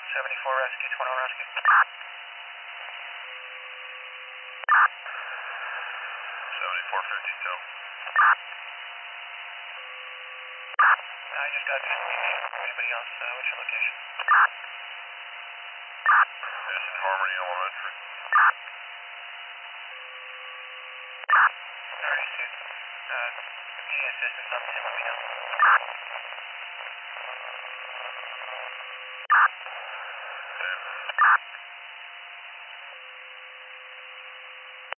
74 rescue, 21 rescue. 7452. I just got anybody else, what's your location? It's in Harmony Elementary. Alright, dude. Any assistance on 10, let me know.